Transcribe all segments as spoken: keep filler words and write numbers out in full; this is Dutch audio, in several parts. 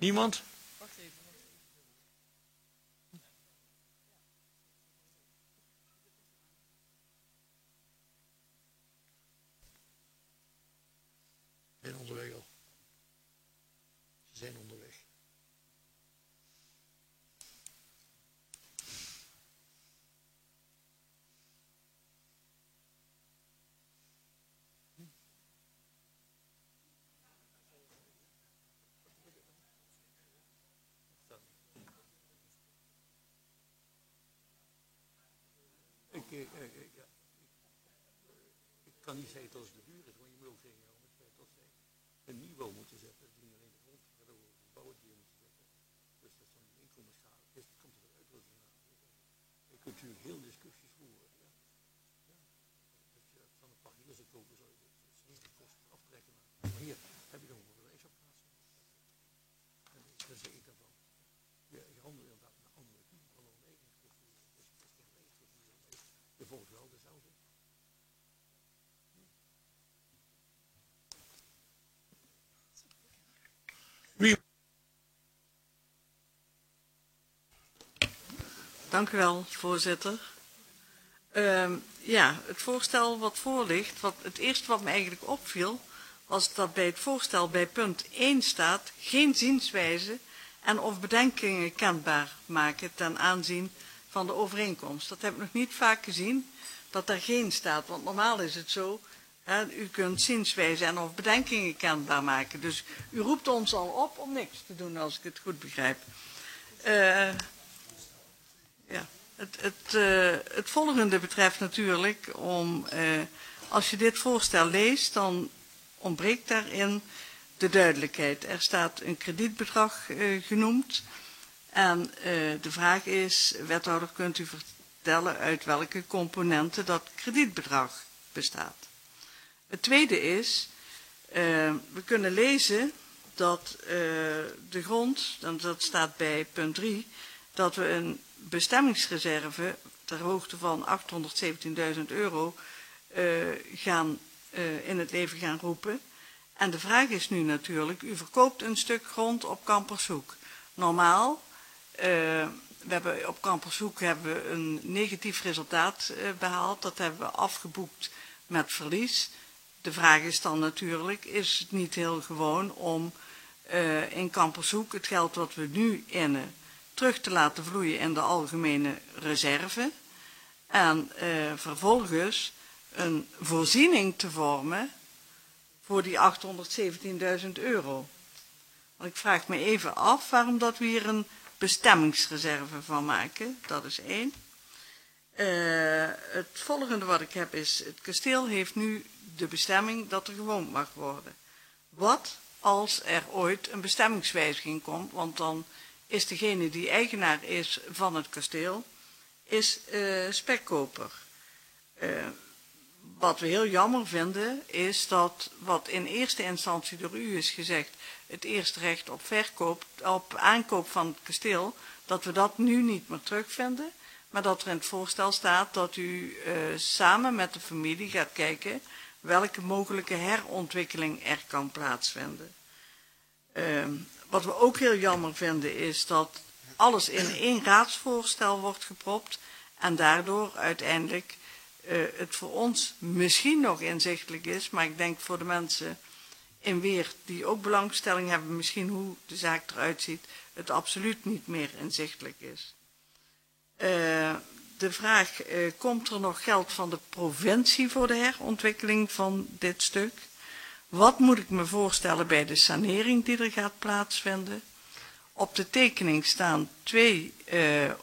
Niemand? Ze zijn onderweg al. Ze zijn onderweg. Ik, ik, ik, ik, ja. ik kan niet zeggen dat het de duur is, want je moet ook rekening houden met het feit dat zij een niveau moeten zetten. Het is niet alleen de grond, maar ook de gebouwen die je moet zetten. Dus dat is dan die inkomensschade. Dus het komt er uit wat je Je kunt natuurlijk heel discussies voeren. Ja. Ja. Dat je van een paar hielen zou kopen, zou je het niet de kosten aftrekken. Maar hier heb je nog een bedrijfsopplaats. En dan zeg ik daarvan. Je, je handelt inderdaad met andere typen van ondernegingsstructuur. Dus het is geen leegstructuur. Je volgt wel dezelfde. Wie? Dank u wel, voorzitter. Uh, ja, het voorstel wat voor ligt, wat, het eerste wat me eigenlijk opviel, was dat bij het voorstel bij punt één staat, geen zienswijze en of bedenkingen kenbaar maken ten aanzien van de overeenkomst. Dat heb ik nog niet vaak gezien, dat daar geen staat, want normaal is het zo, hè, u kunt zienswijze en of bedenkingen kenbaar maken. Dus u roept ons al op om niks te doen, als ik het goed begrijp. Uh, ja. Het, het, uh, het volgende betreft natuurlijk om, uh, als je dit voorstel leest, dan ontbreekt daarin de duidelijkheid. Er staat een kredietbedrag uh, genoemd en uh, de vraag is, wethouder, kunt u vertellen uit welke componenten dat kredietbedrag bestaat. Het tweede is, uh, we kunnen lezen dat uh, de grond, en dat staat bij punt drie, dat we een bestemmingsreserve ter hoogte van achthonderdzeventienduizend euro uh, gaan, uh, in het leven gaan roepen. En de vraag is nu natuurlijk, u verkoopt een stuk grond op Kampershoek. Normaal, uh, we hebben, op Kampershoek hebben we een negatief resultaat uh, behaald. Dat hebben we afgeboekt met verlies. De vraag is dan natuurlijk, is het niet heel gewoon om uh, in Kampershoek het geld wat we nu innen terug te laten vloeien in de algemene reserve en uh, vervolgens een voorziening te vormen voor die achthonderdzeventienduizend euro. Want ik vraag me even af waarom dat we hier een bestemmingsreserve van maken. Dat is één. Uh, het volgende wat ik heb is, het kasteel heeft nu de bestemming dat er gewoond mag worden. Wat als er ooit een bestemmingswijziging komt, want dan is degene die eigenaar is van het kasteel, is uh, spekkoper. Uh, wat we heel jammer vinden, is dat wat in eerste instantie door u is gezegd, het eerste recht op verkoop, op aankoop van het kasteel, dat we dat nu niet meer terugvinden, maar dat er in het voorstel staat dat u uh, samen met de familie gaat kijken welke mogelijke herontwikkeling er kan plaatsvinden. Uh, Wat we ook heel jammer vinden is dat alles in één raadsvoorstel wordt gepropt en daardoor uiteindelijk uh, het voor ons misschien nog inzichtelijk is, maar ik denk voor de mensen in Weert die ook belangstelling hebben, misschien hoe de zaak eruit ziet, het absoluut niet meer inzichtelijk is. Uh, de vraag, uh, komt er nog geld van de provincie voor de herontwikkeling van dit stuk? Wat moet ik me voorstellen bij de sanering die er gaat plaatsvinden? Op de tekening staan twee uh,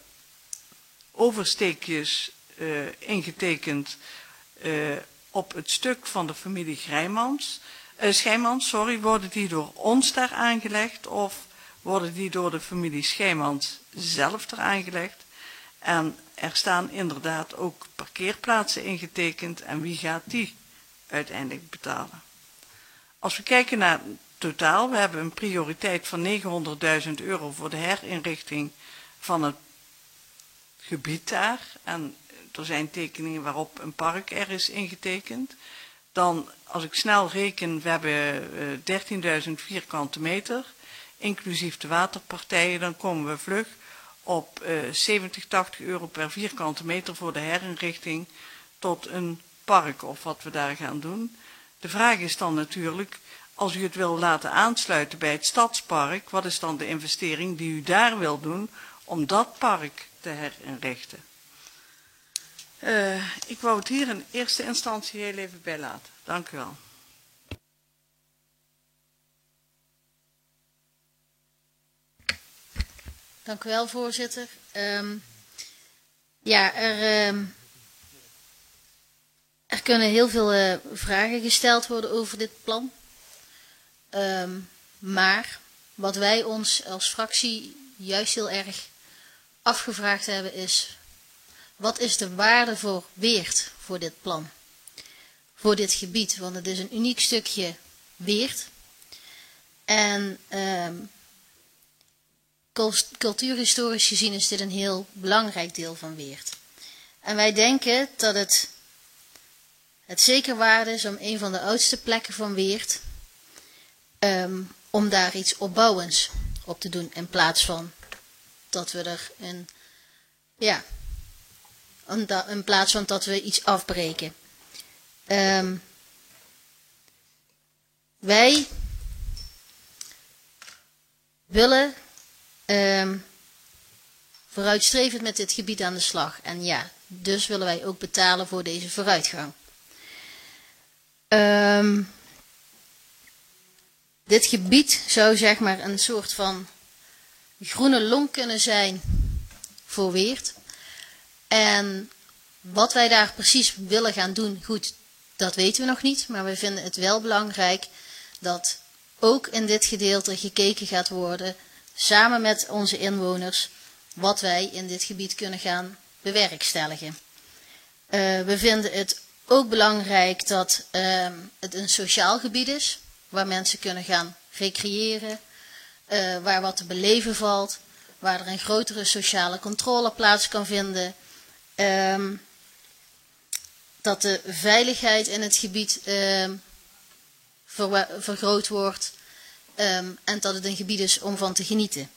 oversteekjes uh, ingetekend uh, op het stuk van de familie Grijmans. Uh, Schijmans, sorry, worden die door ons daar aangelegd of worden die door de familie Schijmans zelf er aangelegd? En er staan inderdaad ook parkeerplaatsen ingetekend en wie gaat die uiteindelijk betalen? Als we kijken naar het totaal, we hebben een prioriteit van negenhonderdduizend euro voor de herinrichting van het gebied daar. En er zijn tekeningen waarop een park er is ingetekend. Dan, als ik snel reken, we hebben uh, dertienduizend vierkante meter. inclusief de waterpartijen, dan komen we vlug op uh, zeventig, tachtig euro per vierkante meter voor de herinrichting tot een park of wat we daar gaan doen. De vraag is dan natuurlijk, als u het wil laten aansluiten bij het stadspark, wat is dan de investering die u daar wil doen om dat park te herinrichten? Uh, ik wou het hier in eerste instantie heel even bij laten. Dank u wel. Dank u wel, voorzitter. Um, ja, er, um, er kunnen heel veel uh, vragen gesteld worden over dit plan. Um, maar wat wij ons als fractie juist heel erg afgevraagd hebben is, wat is de waarde voor Weert voor dit plan? Voor dit gebied, want het is een uniek stukje Weert. En um, cultuurhistorisch gezien is dit een heel belangrijk deel van Weert. En wij denken dat het, het zeker waard is om een van de oudste plekken van Weert, um, om daar iets opbouwends op te doen, in plaats van dat we er een, ja, in plaats van dat we iets afbreken. Um, wij willen Um, vooruitstrevend met dit gebied aan de slag. En ja, dus willen wij ook betalen voor deze vooruitgang. Um, dit gebied zou zeg maar een soort van groene long kunnen zijn voor Weert. En wat wij daar precies willen gaan doen, goed, dat weten we nog niet. Maar we vinden het wel belangrijk dat ook in dit gedeelte gekeken gaat worden, samen met onze inwoners, wat wij in dit gebied kunnen gaan bewerkstelligen. Uh, we vinden het ook belangrijk dat uh, het een sociaal gebied is, waar mensen kunnen gaan recreëren, uh, waar wat te beleven valt, waar er een grotere sociale controle plaats kan vinden, um, dat de veiligheid in het gebied uh, ver vergroot wordt, Um, en dat het een gebied is om van te genieten.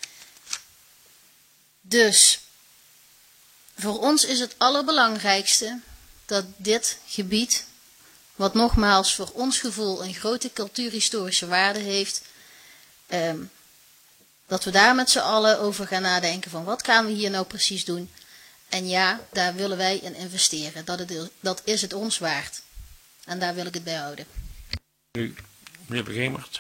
Dus voor ons is het allerbelangrijkste dat dit gebied, wat nogmaals voor ons gevoel een grote cultuurhistorische waarde heeft, um, dat we daar met z'n allen over gaan nadenken van wat gaan we hier nou precies doen. En ja, daar willen wij in investeren. Dat, het, dat is het ons waard. En daar wil ik het bij houden. Nu, meneer Bremert.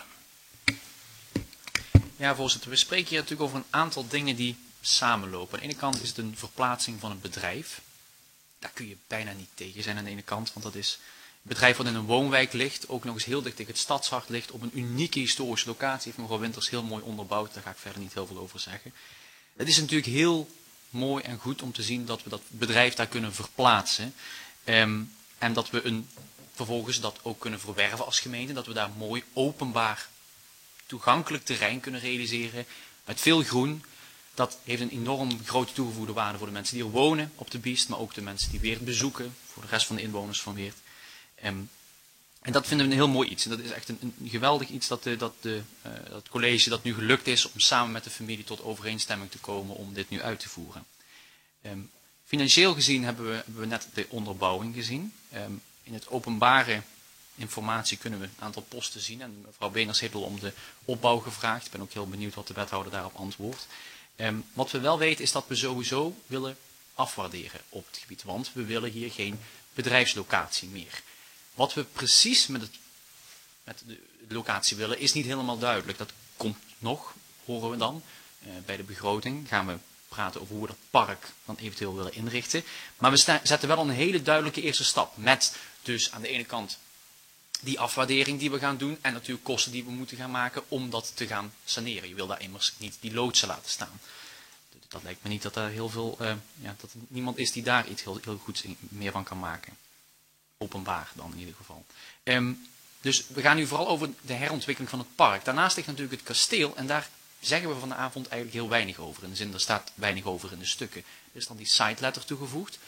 Ja, voorzitter, we spreken hier natuurlijk over een aantal dingen die samenlopen. Aan de ene kant is het een verplaatsing van een bedrijf. Daar kun je bijna niet tegen zijn aan de ene kant, want dat is een bedrijf wat in een woonwijk ligt, ook nog eens heel dicht tegen het stadshart ligt, op een unieke historische locatie. Heeft mevrouw Winters heel mooi onderbouwd, daar ga ik verder niet heel veel over zeggen. Het is natuurlijk heel mooi en goed om te zien dat we dat bedrijf daar kunnen verplaatsen. Um, en dat we een, vervolgens dat ook kunnen verwerven als gemeente, dat we daar mooi openbaar toegankelijk terrein kunnen realiseren met veel groen. Dat heeft een enorm grote toegevoegde waarde voor de mensen die er wonen op de Biest, maar ook de mensen die Weert bezoeken, voor de rest van de inwoners van Weert. Um, en dat vinden we een heel mooi iets. En dat is echt een, een geweldig iets dat, de, dat, de, uh, dat het college dat nu gelukt is om samen met de familie tot overeenstemming te komen om dit nu uit te voeren. Um, financieel gezien hebben we, hebben we net de onderbouwing gezien. Um, in het openbare informatie kunnen we een aantal posten zien. En mevrouw Beners heeft al om de opbouw gevraagd. Ik ben ook heel benieuwd wat de wethouder daarop antwoordt. Um, wat we wel weten is dat we sowieso willen afwaarderen op het gebied. Want we willen hier geen bedrijfslocatie meer. Wat we precies met, het, met de locatie willen is niet helemaal duidelijk. Dat komt nog, horen we dan. Uh, bij de begroting gaan we praten over hoe we dat park dan eventueel willen inrichten. Maar we zetten wel een hele duidelijke eerste stap. Met dus aan de ene kant die afwaardering die we gaan doen. En natuurlijk kosten die we moeten gaan maken om dat te gaan saneren. Je wil daar immers niet die loodsen laten staan. Dat lijkt me niet dat er heel veel, uh, ja, dat er niemand is die daar iets heel, heel goeds in, meer van kan maken. Openbaar dan in ieder geval. Um, dus we gaan nu vooral over de herontwikkeling van het park. Daarnaast ligt natuurlijk het kasteel en daar zeggen we vanavond eigenlijk heel weinig over. In de zin, er staat weinig over in de stukken. Er is dan die site letter toegevoegd.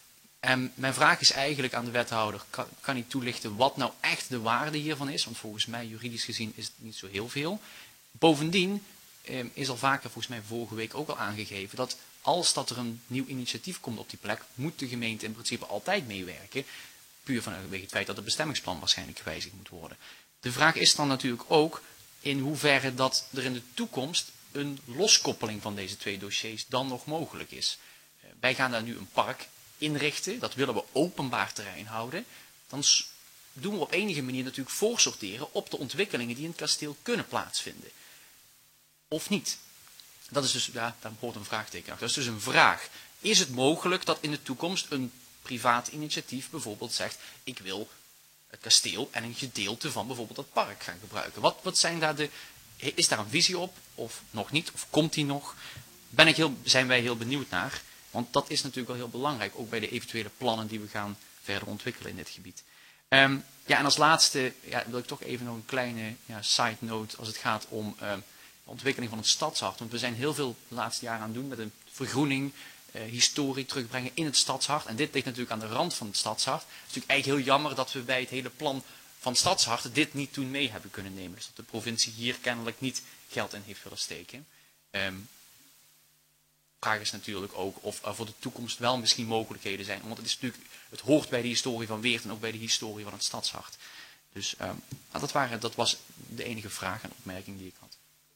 En mijn vraag is eigenlijk aan de wethouder, kan, kan hij toelichten wat nou echt de waarde hiervan is? Want volgens mij, juridisch gezien, is het niet zo heel veel. Bovendien eh, is al vaker, volgens mij vorige week ook al aangegeven, dat als dat er een nieuw initiatief komt op die plek, moet de gemeente in principe altijd meewerken. Puur vanwege het feit dat het bestemmingsplan waarschijnlijk gewijzigd moet worden. De vraag is dan natuurlijk ook in hoeverre dat er in de toekomst een loskoppeling van deze twee dossiers dan nog mogelijk is. Uh, wij gaan daar nu een park inrichten, dat willen we openbaar terrein houden. Dan doen we op enige manier natuurlijk voorsorteren op de ontwikkelingen die in het kasteel kunnen plaatsvinden. Of niet. Dat is dus, ja, daar hoort een vraagteken achter. Dat is dus een vraag. Is het mogelijk dat in de toekomst een privaat initiatief bijvoorbeeld zegt, ik wil het kasteel en een gedeelte van bijvoorbeeld dat park gaan gebruiken? Wat, wat zijn daar de, is daar een visie op of nog niet? Of komt die nog? Ben ik heel, zijn wij heel benieuwd naar. Want dat is natuurlijk wel heel belangrijk, ook bij de eventuele plannen die we gaan verder ontwikkelen in dit gebied. Um, ja, en als laatste ja, wil ik toch even nog een kleine ja, side note als het gaat om um, de ontwikkeling van het stadshart. Want we zijn heel veel de laatste jaren aan het doen met een vergroening, uh, historie terugbrengen in het stadshart. En dit ligt natuurlijk aan de rand van het stadshart. Het is natuurlijk eigenlijk heel jammer dat we bij het hele plan van stadshart dit niet toen mee hebben kunnen nemen. Dus dat de provincie hier kennelijk niet geld in heeft willen steken. Um, De vraag is natuurlijk ook of er voor de toekomst wel misschien mogelijkheden zijn. Want het, is natuurlijk, het hoort bij de historie van Weert en ook bij de historie van het stadshart. Dus um, dat, waren, dat was de enige vraag en opmerking die ik had.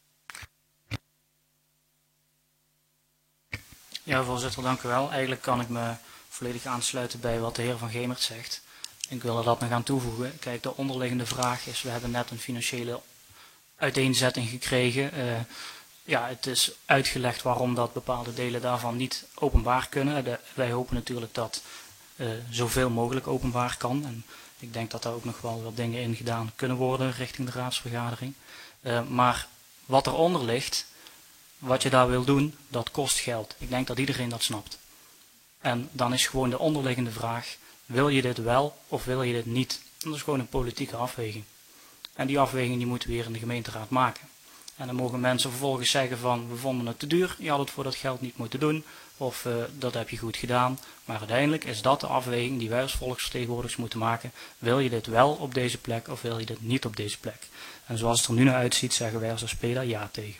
Ja, voorzitter, dank u wel. Eigenlijk kan ik me volledig aansluiten bij wat de heer Van Gemert zegt. Ik wil er dat nog aan toevoegen. Kijk, de onderliggende vraag is, we hebben net een financiële uiteenzetting gekregen. Uh, Ja, het is uitgelegd waarom dat bepaalde delen daarvan niet openbaar kunnen. De, wij hopen natuurlijk dat uh, zoveel mogelijk openbaar kan. En ik denk dat daar ook nog wel wat dingen in gedaan kunnen worden richting de raadsvergadering. Uh, maar wat eronder ligt, wat je daar wil doen, dat kost geld. Ik denk dat iedereen dat snapt. En dan is gewoon de onderliggende vraag, wil je dit wel of wil je dit niet? Dat is gewoon een politieke afweging. En die afweging die moeten we hier in de gemeenteraad maken. En dan mogen mensen vervolgens zeggen van, we vonden het te duur, je had het voor dat geld niet moeten doen, of uh, dat heb je goed gedaan. Maar uiteindelijk is dat de afweging die wij als volksvertegenwoordigers moeten maken. Wil je dit wel op deze plek of wil je dit niet op deze plek? En zoals het er nu naar uitziet, zeggen wij als S P daar ja tegen.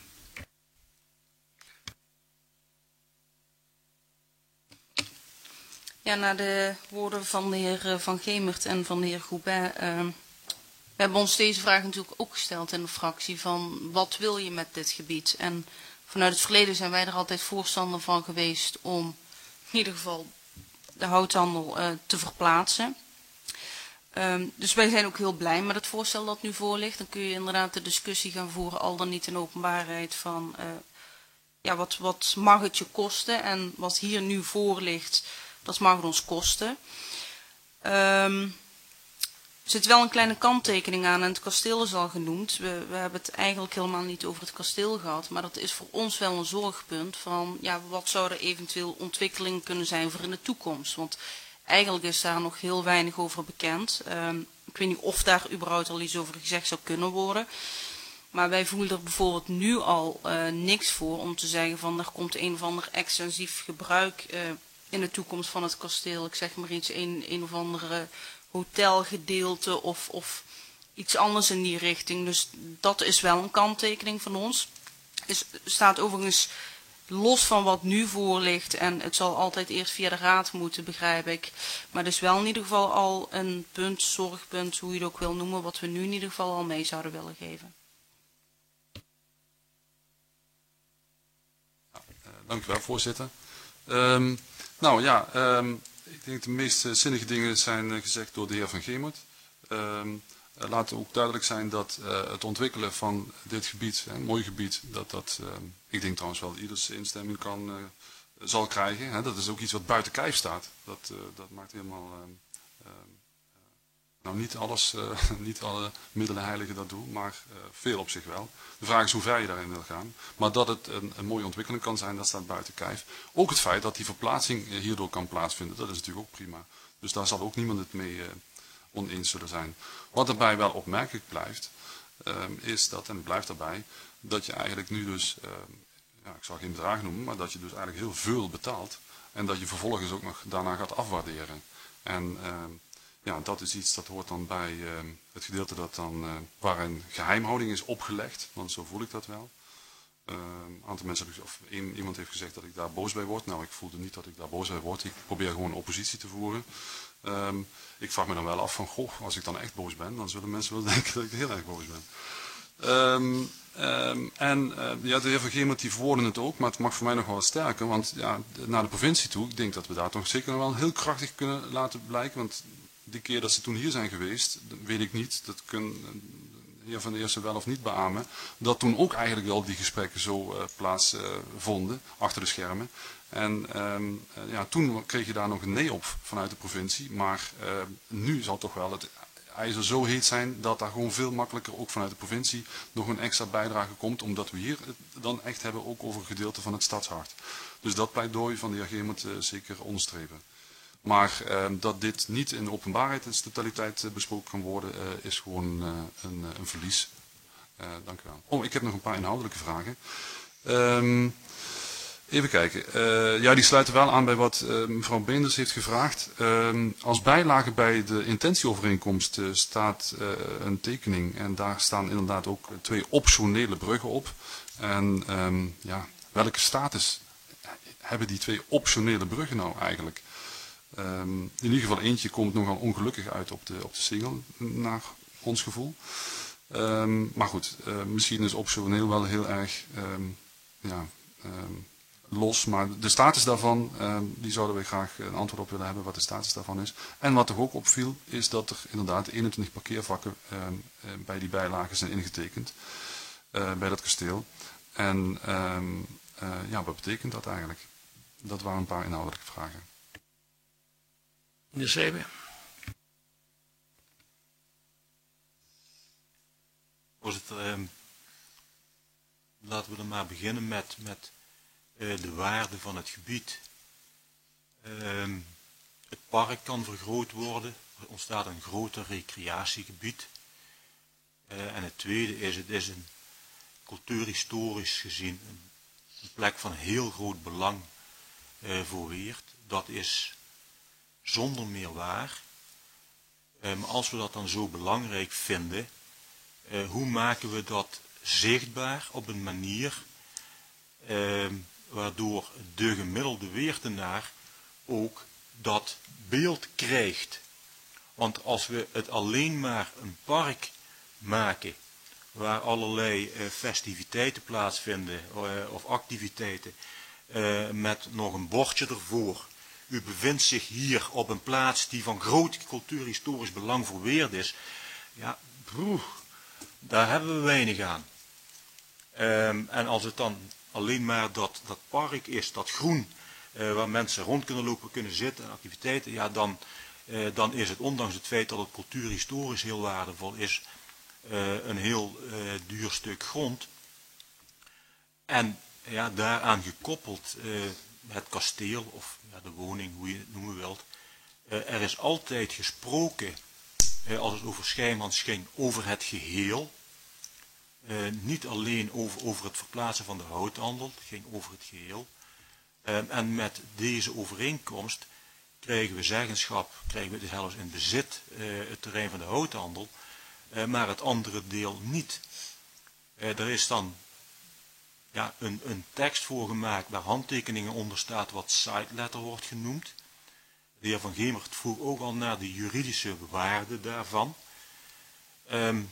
Ja, na de woorden van de heer Van Gemert en van de heer Goubet... Uh, We hebben ons deze vraag natuurlijk ook gesteld in de fractie van wat wil je met dit gebied? En vanuit het verleden zijn wij er altijd voorstander van geweest om in ieder geval de houthandel uh, te verplaatsen. Um, dus wij zijn ook heel blij met het voorstel dat nu voor ligt. Dan kun je inderdaad de discussie gaan voeren, al dan niet in openbaarheid van uh, ja, wat, wat mag het je kosten? En wat hier nu voor ligt, dat mag het ons kosten. Um, Er zit wel een kleine kanttekening aan en het kasteel is al genoemd. We, we hebben het eigenlijk helemaal niet over het kasteel gehad. Maar dat is voor ons wel een zorgpunt van ja, wat zou er eventueel ontwikkeling kunnen zijn voor in de toekomst. Want eigenlijk is daar nog heel weinig over bekend. Um, ik weet niet of daar überhaupt al iets over gezegd zou kunnen worden. Maar wij voelen er bijvoorbeeld nu al uh, niks voor om te zeggen van er komt een of ander extensief gebruik uh, in de toekomst van het kasteel. Ik zeg maar iets, een, een of andere hotelgedeelte of, of iets anders in die richting. Dus dat is wel een kanttekening van ons. Het staat overigens los van wat nu voor ligt en het zal altijd eerst via de raad moeten, begrijp ik. Maar het is wel in ieder geval al een punt, zorgpunt, hoe je het ook wil noemen, wat we nu in ieder geval al mee zouden willen geven. Ja, uh, dank u wel, voorzitter. Um, nou ja, um, ik denk de meest uh, zinnige dingen zijn uh, gezegd door de heer Van Gemert. Um, uh, laat ook duidelijk zijn dat uh, het ontwikkelen van dit gebied, een mooi gebied, dat dat, uh, ik denk trouwens wel ieders instemming kan, uh, zal krijgen. Hè? Dat is ook iets wat buiten kijf staat. Dat, uh, dat maakt helemaal, uh, uh, nou niet alles, uh, niet alle middelen heiligen dat doen, maar uh, veel op zich wel. De vraag is hoe ver je daarin wil gaan. Maar dat het een, een mooie ontwikkeling kan zijn, dat staat buiten kijf. Ook het feit dat die verplaatsing hierdoor kan plaatsvinden, dat is natuurlijk ook prima. Dus daar zal ook niemand het mee uh, oneens zullen zijn. Wat daarbij wel opmerkelijk blijft, uh, is dat, en het blijft daarbij, dat je eigenlijk nu dus, uh, ja, ik zal geen bedrag noemen, maar dat je dus eigenlijk heel veel betaalt. En dat je vervolgens ook nog daarna gaat afwaarderen. En uh, ja, dat is iets dat hoort dan bij uh, het gedeelte dat dan, uh, waar een geheimhouding is opgelegd, want zo voel ik dat wel. Uh, een aantal mensen hebben, of een, iemand heeft gezegd dat ik daar boos bij word. Nou, ik voelde niet dat ik daar boos bij word. Ik probeer gewoon oppositie te voeren. Um, ik vraag me dan wel af van, goh, als ik dan echt boos ben, dan zullen mensen wel denken dat ik heel erg boos ben. Um, um, en uh, ja, de heer Van Gemert die verwoordde het ook, maar het mag voor mij nog wel wat sterker, want ja, naar de provincie toe, ik denk dat we daar toch zeker nog wel heel krachtig kunnen laten blijken, want die keer dat ze toen hier zijn geweest, weet ik niet, dat kan de heer Van der Eerste wel of niet beamen, dat toen ook eigenlijk wel die gesprekken zo uh, plaatsvonden, uh, achter de schermen. En um, uh, ja, toen kreeg je daar nog een nee op vanuit de provincie, maar uh, nu zal toch wel het ijzer zo heet zijn dat daar gewoon veel makkelijker ook vanuit de provincie nog een extra bijdrage komt, omdat we hier het dan echt hebben ook over een gedeelte van het stadshart. Dus dat pleidooi van de heer Gemert uh, zeker onderstrepen. Maar uh, dat dit niet in de openbaarheid in zijn totaliteit uh, besproken kan worden, uh, is gewoon uh, een, uh, een verlies. Uh, dank u wel. Oh, ik heb nog een paar inhoudelijke vragen. Um, even kijken. Uh, ja, die sluiten wel aan bij wat uh, mevrouw Beenders heeft gevraagd. Uh, als bijlage bij de intentieovereenkomst uh, staat uh, een tekening. En daar staan inderdaad ook twee optionele bruggen op. En um, ja, welke status hebben die twee optionele bruggen nou eigenlijk? Um, in ieder geval eentje komt nogal ongelukkig uit op de, op de single, naar ons gevoel. Um, maar goed, uh, misschien is optioneel wel heel erg um, ja, um, los. Maar de status daarvan, um, die zouden we graag een antwoord op willen hebben wat de status daarvan is. En wat er ook opviel, is dat er inderdaad eenentwintig parkeervakken um, uh, bij die bijlagen zijn ingetekend. Uh, bij dat kasteel. En um, uh, ja, wat betekent dat eigenlijk? Dat waren een paar inhoudelijke vragen. Meneer Seijber. Voorzitter, eh, laten we dan maar beginnen met, met eh, de waarde van het gebied. Eh, het park kan vergroot worden, er ontstaat een groter recreatiegebied. Eh, en het tweede is, het is een cultuurhistorisch gezien een, een plek van heel groot belang eh, voor Weert. Dat is zonder meer waar. Maar um, als we dat dan zo belangrijk vinden, uh, hoe maken we dat zichtbaar op een manier uh, waardoor de gemiddelde Weertenaar ook dat beeld krijgt. Want als we het alleen maar een park maken waar allerlei uh, festiviteiten plaatsvinden uh, of activiteiten uh, met nog een bordje ervoor. U bevindt zich hier op een plaats die van groot cultuurhistorisch belang voor Weert is. Ja, broer, daar hebben we weinig aan. Um, en als het dan alleen maar dat, dat park is, dat groen, uh, waar mensen rond kunnen lopen, kunnen zitten en activiteiten, ja, dan, uh, dan is het, ondanks het feit dat het cultuurhistorisch heel waardevol is, uh, een heel uh, duur stuk grond. En ja, daaraan gekoppeld uh, het kasteel, of ja, de woning, hoe je het noemen wilt. Uh, er is altijd gesproken, uh, als het over Schijmans ging, over het geheel. Uh, niet alleen over, over het verplaatsen van de houthandel, het ging over het geheel. Uh, en met deze overeenkomst krijgen we zeggenschap, krijgen we zelfs in bezit uh, het terrein van de houthandel, uh, maar het andere deel niet. Uh, er is dan ja, een, een tekst voor gemaakt waar handtekeningen onder staat wat side letter wordt genoemd. De heer Van Gemert vroeg ook al naar de juridische waarde daarvan. Um,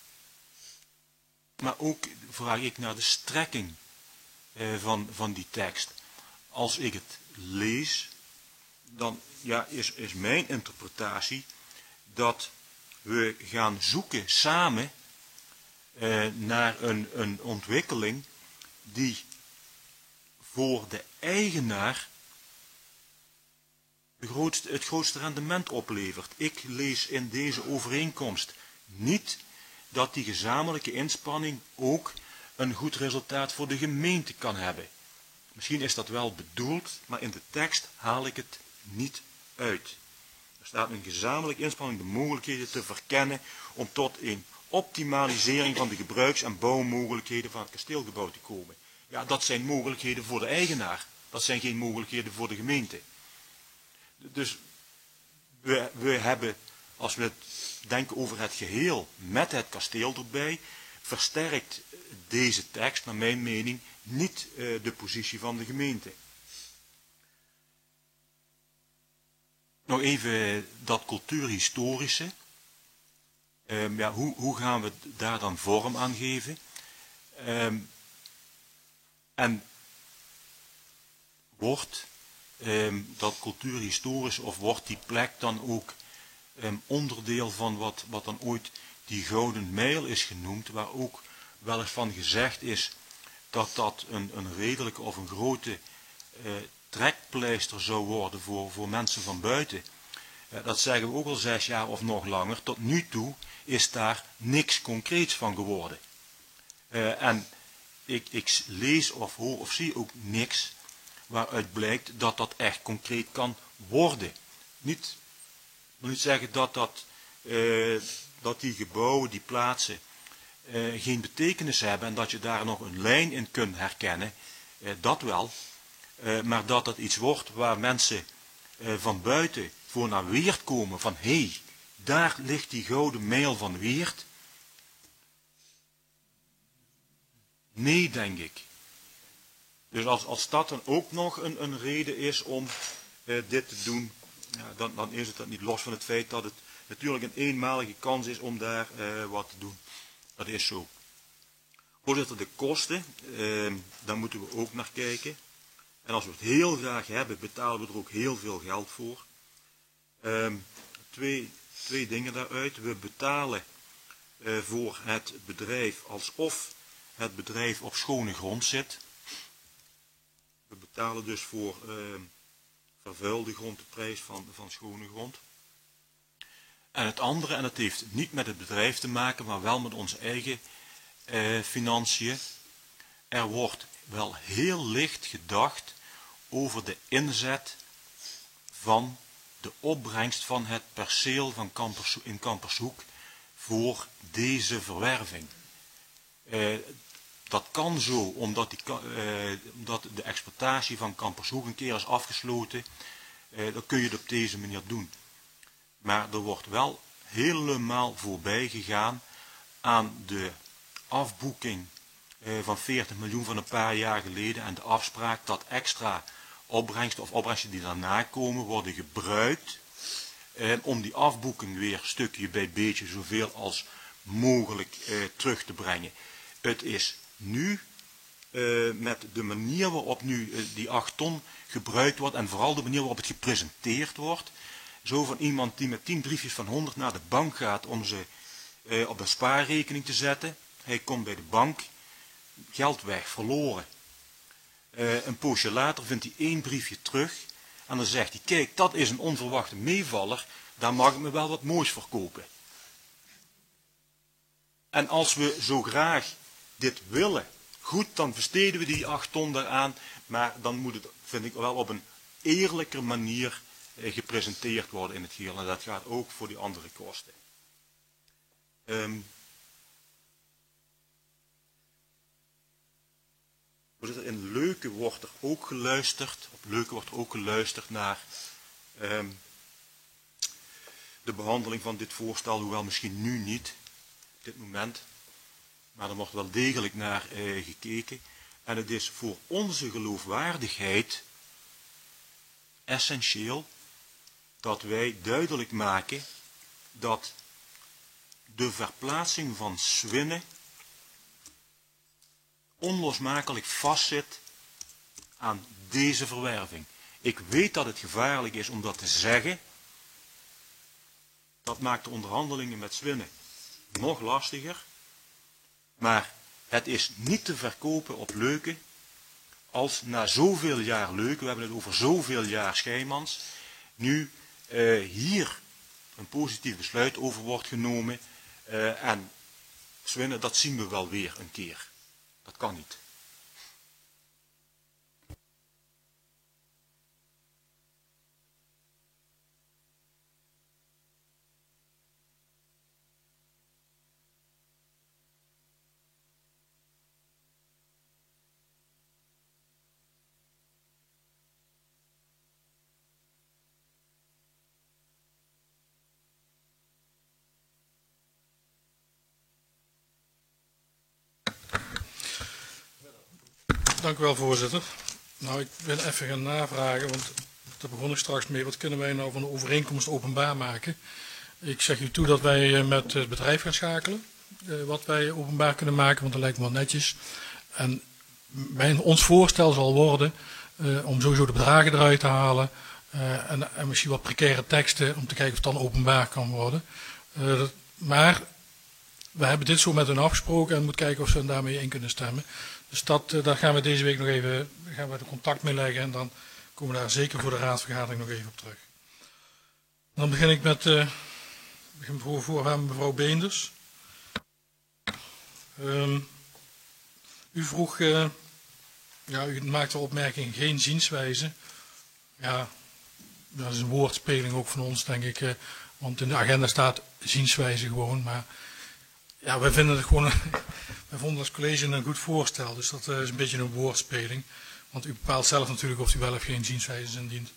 maar ook vraag ik naar de strekking uh, van, van die tekst. Als ik het lees, dan ja, is, is mijn interpretatie dat we gaan zoeken samen uh, naar een, een ontwikkeling die voor de eigenaar de grootste, het grootste rendement oplevert. Ik lees in deze overeenkomst niet dat die gezamenlijke inspanning ook een goed resultaat voor de gemeente kan hebben. Misschien is dat wel bedoeld, maar in de tekst haal ik het niet uit. Er staat een gezamenlijke inspanning de mogelijkheden te verkennen om tot een optimalisering van de gebruiks- en bouwmogelijkheden van het kasteelgebouw te komen. Ja, dat zijn mogelijkheden voor de eigenaar. Dat zijn geen mogelijkheden voor de gemeente. Dus we, we hebben als we het denken over het geheel met het kasteel erbij, versterkt deze tekst, naar mijn mening, niet uh, de positie van de gemeente. Nog even dat cultuurhistorische. Um, ja, hoe, hoe gaan we daar dan vorm aan geven? Um, en wordt um, dat cultuurhistorische, of wordt die plek dan ook um, onderdeel van wat, wat dan ooit die Gouden Mijl is genoemd, waar ook wel eens van gezegd is dat dat een, een redelijke of een grote uh, trekpleister zou worden voor, voor mensen van buiten. Uh, dat zeggen we ook al zes jaar of nog langer. Tot nu toe is daar niks concreets van geworden. Uh, en ik, ik lees of hoor of zie ook niks waaruit blijkt dat dat echt concreet kan worden. Niet, ik wil niet zeggen dat, dat, uh, dat die gebouwen, die plaatsen, uh, geen betekenis hebben en dat je daar nog een lijn in kunt herkennen. Uh, dat wel. Uh, maar dat dat iets wordt waar mensen uh, van buiten voor naar Weert komen. Van hé, hey, daar ligt die Gouden Mijl van Weert. Nee, denk ik. Dus als, als dat dan ook nog een, een reden is om uh, dit te doen, ja, dan, dan is het dat niet, los van het feit dat het natuurlijk een eenmalige kans is om daar uh, wat te doen. Dat is zo. Voorzitter, de kosten, uh, daar moeten we ook naar kijken. En als we het heel graag hebben, betalen we er ook heel veel geld voor. Uh, twee, twee dingen daaruit. We betalen uh, voor het bedrijf alsof het bedrijf op schone grond zit. We betalen dus voor uh, vervuilde grond de prijs van, van schone grond. En het andere, en dat heeft niet met het bedrijf te maken, maar wel met onze eigen uh, financiën. Er wordt wel heel licht gedacht over de inzet van de opbrengst van het perceel van Kampers, in Kampershoek voor deze verwerving. Uh, dat kan zo, omdat, die, uh, omdat de exploitatie van Kampershoek een keer is afgesloten. Uh, dan kun je het op deze manier doen. Maar er wordt wel helemaal voorbij gegaan aan de afboeking uh, van veertig miljoen van een paar jaar geleden en de afspraak dat extra opbrengsten of opbrengsten die daarna komen worden gebruikt uh, om die afboeking weer stukje bij beetje zoveel als mogelijk uh, terug te brengen. Het is nu uh, met de manier waarop nu uh, die acht ton gebruikt wordt en vooral de manier waarop het gepresenteerd wordt, zo van iemand die met tien briefjes van honderd naar de bank gaat om ze uh, op een spaarrekening te zetten. Hij komt bij de bank, geld weg, verloren. Uh, een poosje later vindt hij één briefje terug en dan zegt hij, kijk, dat is een onverwachte meevaller, daar mag ik me wel wat moois voor kopen. En als we zo graag dit willen, goed, dan besteden we die acht ton daaraan, maar dan moet het, vind ik, wel op een eerlijke manier eh, gepresenteerd worden in het geheel. En dat gaat ook voor die andere kosten. Um, in Leuken wordt er ook geluisterd, op Leuken wordt er ook geluisterd naar um, de behandeling van dit voorstel, hoewel misschien nu niet, op dit moment. Maar er wordt wel degelijk naar eh, gekeken. En het is voor onze geloofwaardigheid essentieel dat wij duidelijk maken dat de verplaatsing van Zwinnen onlosmakelijk vastzit aan deze verwerving. Ik weet dat het gevaarlijk is om dat te zeggen. Dat maakt de onderhandelingen met Zwinnen nog lastiger. Maar het is niet te verkopen op Leuken als na zoveel jaar Leuken, we hebben het over zoveel jaar Scheimans, nu uh, hier een positief besluit over wordt genomen. Uh, en Zwinnen, dat zien we wel weer een keer. Dat kan niet. Dank u wel, voorzitter. Nou, ik wil even gaan navragen, want daar begon ik straks mee. Wat kunnen wij nou van de overeenkomst openbaar maken? Ik zeg u toe dat wij met het bedrijf gaan schakelen. Uh, wat wij openbaar kunnen maken, want dat lijkt me wel netjes. En mijn, ons voorstel zal worden uh, om sowieso de bedragen eruit te halen. Uh, en, en misschien wat precaire teksten om te kijken of het dan openbaar kan worden. Uh, dat, maar we hebben dit zo met hen afgesproken en moeten kijken of ze daarmee in kunnen stemmen. Dus dat, uh, daar gaan we deze week nog even gaan we de contact mee leggen en dan komen we daar zeker voor de raadsvergadering nog even op terug. Dan begin ik met uh, begin voor, voor mevrouw Beenders. Um, u vroeg, uh, ja, u maakte de opmerking geen zienswijze. Ja, dat is een woordspeling ook van ons, denk ik. Uh, want in de agenda staat zienswijze gewoon. Maar ja, wij vinden het gewoon, wij vonden als college een goed voorstel. Dus dat uh, is een beetje een woordspeling. Want u bepaalt zelf natuurlijk of u wel of geen zienswijzes indient.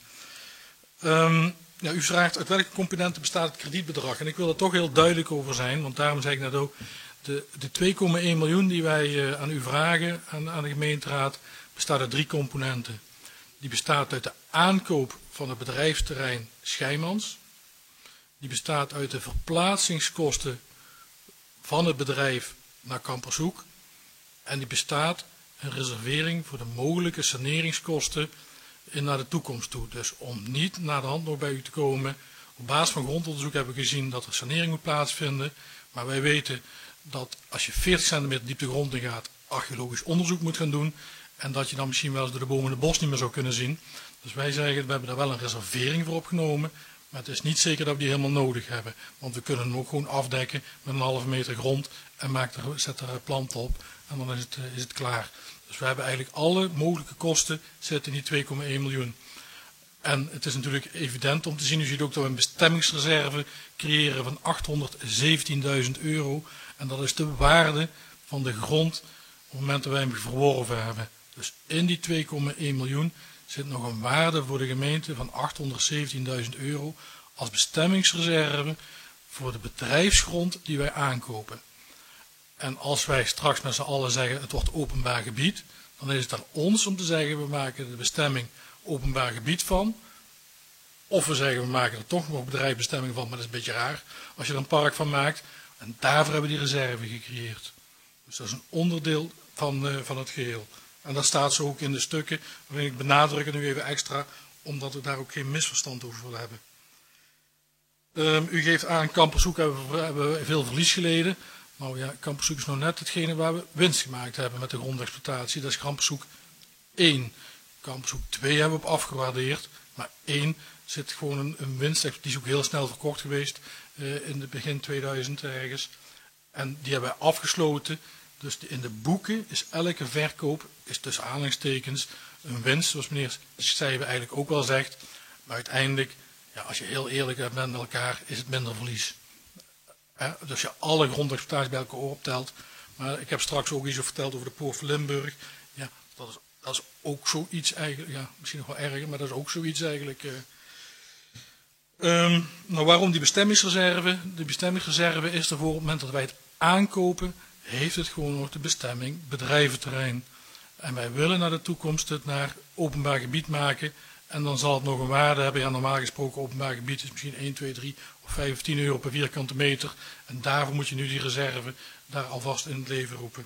Um, ja, u vraagt uit welke componenten bestaat het kredietbedrag. En ik wil er toch heel duidelijk over zijn, want daarom zei ik net ook, de, de twee komma één miljoen die wij uh, aan u vragen, aan, aan de gemeenteraad, bestaat uit drie componenten. Die bestaat uit de aankoop van het bedrijfsterrein Scheijmans. Die bestaat uit de verplaatsingskosten van het bedrijf naar Kampershoek. En die bestaat een reservering voor de mogelijke saneringskosten in naar de toekomst toe. Dus om niet naar de hand nog bij u te komen. Op basis van grondonderzoek hebben we gezien dat er sanering moet plaatsvinden. Maar wij weten dat als je veertig centimeter diep de grond in gaat, archeologisch onderzoek moet gaan doen. En dat je dan misschien wel eens door de bomen in het bos niet meer zou kunnen zien. Dus wij zeggen, we hebben daar wel een reservering voor opgenomen. Maar het is niet zeker dat we die helemaal nodig hebben. Want we kunnen hem ook gewoon afdekken met een halve meter grond. En maak er, zet er planten op. En dan is het, is het klaar. Dus we hebben eigenlijk alle mogelijke kosten zitten in die twee komma één miljoen. En het is natuurlijk evident om te zien. U ziet ook dat we een bestemmingsreserve creëren van achthonderdzeventienduizend euro. En dat is de waarde van de grond op het moment dat wij hem verworven hebben. Dus in die twee komma één miljoen zit nog een waarde voor de gemeente van achthonderdzeventienduizend euro als bestemmingsreserve voor de bedrijfsgrond die wij aankopen. En als wij straks met z'n allen zeggen het wordt openbaar gebied, dan is het aan ons om te zeggen we maken de bestemming openbaar gebied van. Of we zeggen we maken er toch nog bedrijfsbestemming van, maar dat is een beetje raar als je er een park van maakt. En daarvoor hebben we die reserve gecreëerd. Dus dat is een onderdeel van, uh, van het geheel. En dat staat zo ook in de stukken. Waarin ik benadruk het nu even extra, omdat we daar ook geen misverstand over willen hebben. Um, u geeft aan, Kampershoek hebben we, hebben we veel verlies geleden. Nou ja, Kampershoek is nou net hetgene waar we winst gemaakt hebben met de grondexploitatie. Dat is Kampershoek één. Kampershoek twee hebben we op afgewaardeerd. Maar één zit gewoon een, een winst. Die is ook heel snel verkocht geweest uh, in het begin tweeduizend ergens. En die hebben wij afgesloten. Dus in de boeken is elke verkoop, is tussen aanhalingstekens, een winst. Zoals meneer Stijven eigenlijk ook wel zegt. Maar uiteindelijk, ja, als je heel eerlijk bent met elkaar, is het minder verlies. He, dus als je alle grondexploitaties bij elkaar optelt. Maar ik heb straks ook iets verteld over de Poort van Limburg. Ja, dat is, dat is ook zoiets eigenlijk. Ja, misschien nog wel erger, maar dat is ook zoiets eigenlijk. Uh. Um, nou, waarom die bestemmingsreserve? De bestemmingsreserve is ervoor op het moment dat wij het aankopen, heeft het gewoon nog de bestemming bedrijventerrein. En wij willen naar de toekomst het naar openbaar gebied maken. En dan zal het nog een waarde hebben. Ja, normaal gesproken openbaar gebied is misschien één, twee, drie of vijf of tien euro per vierkante meter. En daarvoor moet je nu die reserve daar alvast in het leven roepen.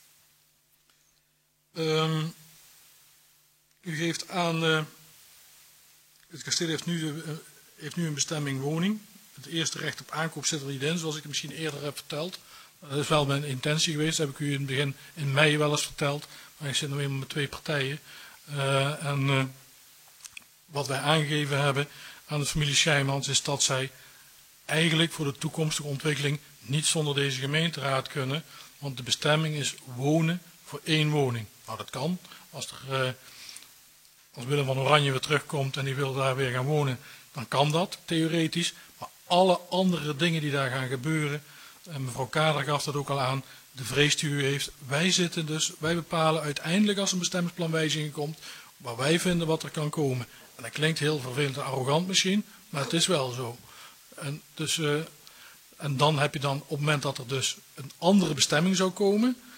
Um, u geeft aan, uh, het kasteel heeft nu, de, uh, heeft nu een bestemming woning. Het eerste recht op aankoop zit er niet in, zoals ik het misschien eerder heb verteld. Dat is wel mijn intentie geweest, dat heb ik u in het begin in mei wel eens verteld. Maar ik zit nu eenmaal met twee partijen. Uh, en uh, wat wij aangegeven hebben aan de familie Scheijmans is dat zij eigenlijk voor de toekomstige ontwikkeling niet zonder deze gemeenteraad kunnen. Want de bestemming is wonen voor één woning. Nou, dat kan. Als er uh, als Willem van Oranje weer terugkomt en die wil daar weer gaan wonen, dan kan dat, theoretisch. Maar alle andere dingen die daar gaan gebeuren, en mevrouw Kader gaf dat ook al aan, de vrees die u heeft. Wij zitten dus, wij bepalen uiteindelijk als een bestemmingsplanwijziging komt, waar wij vinden wat er kan komen. En dat klinkt heel vervelend en arrogant misschien, maar het is wel zo. En, dus, uh, en dan heb je dan, op het moment dat er dus een andere bestemming zou komen,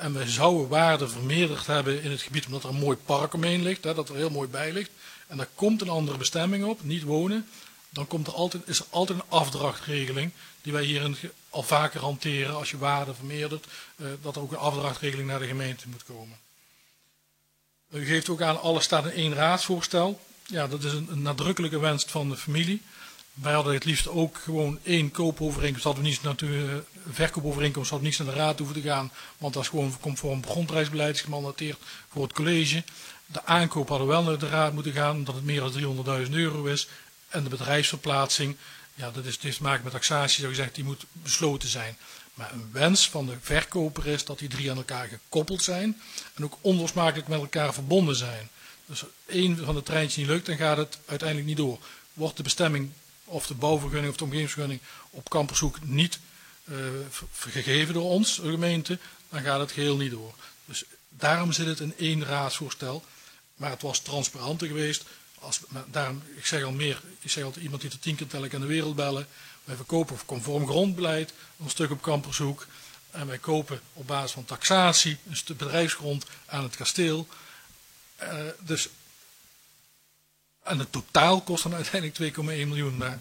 En we zouden waarde vermeerderd hebben in het gebied omdat er een mooi park omheen ligt, hè, dat er heel mooi bij ligt. En daar komt een andere bestemming op, niet wonen. Dan komt er altijd, is er altijd een afdrachtregeling die wij hierin al vaker hanteren. Als je waarde vermeerdert, uh, dat er ook een afdrachtregeling naar de gemeente moet komen. U geeft ook aan, alles staat in één raadsvoorstel. Ja, dat is een, een nadrukkelijke wens van de familie. Wij hadden het liefst ook gewoon één koopovereenkomst. Hadden we niet natuurlijk, verkoopovereenkomst hadden we niet naar de raad hoeven te gaan. Want dat is gewoon conform grondprijsbeleid, is gemandateerd voor het college. De aankoop hadden we wel naar de raad moeten gaan, omdat het meer dan driehonderdduizend euro is. En de bedrijfsverplaatsing, ja, dat is, heeft te maken met taxatie, zou gezegd, die moet besloten zijn. Maar een wens van de verkoper is dat die drie aan elkaar gekoppeld zijn. En ook onlosmakelijk met elkaar verbonden zijn. Dus als één van de treintjes niet lukt, dan gaat het uiteindelijk niet door. Wordt de bestemming of de bouwvergunning of de omgevingsvergunning op Kampershoek niet uh, gegeven door ons, de gemeente, dan gaat het geheel niet door. Dus daarom zit het in één raadsvoorstel. Maar het was transparanter geweest. Als, daarom, ik zeg al meer, ik zeg altijd iemand die er tien keer tel ik aan de wereld bellen. Wij verkopen conform grondbeleid een stuk op Kampershoek. En wij kopen op basis van taxatie een stuk bedrijfsgrond aan het kasteel. Uh, dus, en het totaal kost dan uiteindelijk twee komma één miljoen. Maar,